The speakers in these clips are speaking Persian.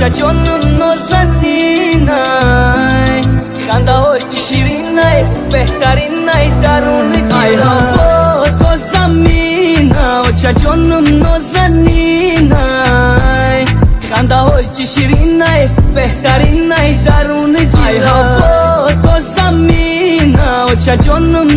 چه جنون نازنینای خنده هاش چه شیرینای بهترینای درون ای هوا تو زمینه چه جنون نازنینای خنده هاش چه شیرینای بهترینای درون ای هوا تو زمینه چه جنون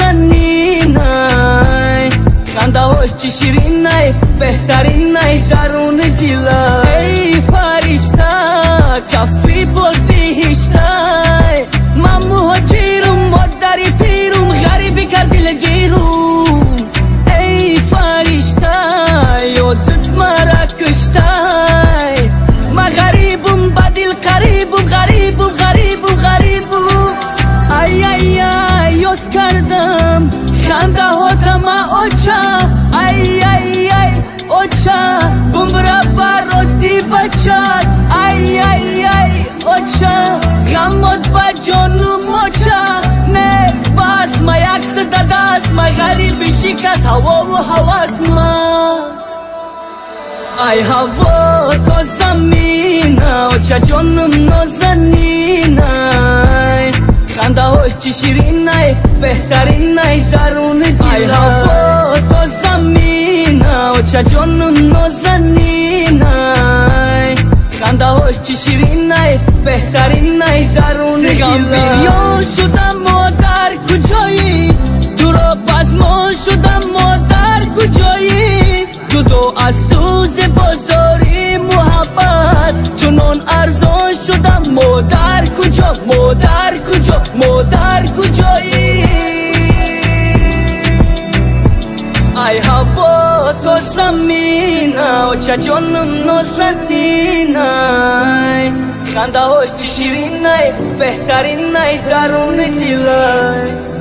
نازنینای خنده هاش چه شیرینای بهترینای درون دلای ای فرشته کافی بول بهشتای من مهاجرم مادری پیرم غریبی کر دلگیرم ای فرشته یادت مرا کشتای من غریبم بدل قریبم غریبم ای ای ای یاد کردم خنده هاتم اوچا ای ای ای اوچا بمرا باروتی بچات ای ای ای اوچا غمت با جانم اوچا نه باس ما یک صداست ما غریب شکست هوا و حواس ما ای هوا تو زمینه چه جانم نازنینه خنده هاش چه شیرینای بهترینای درون دلای ای هوا تو زمینه چه جنون نازنینای خنده هاش چه شیرینای بهترینای درون دلای بیریان شدم مادر کجایی تو را پس ما شدم مادر کجایی جدا از دوز بازاری محبت چنان ارزان شدم مادر کجا مادر کجایی ای هوا تو زمینه چه جنون نازنینای خنده هاش چه شیرینای بهترینای درون دلای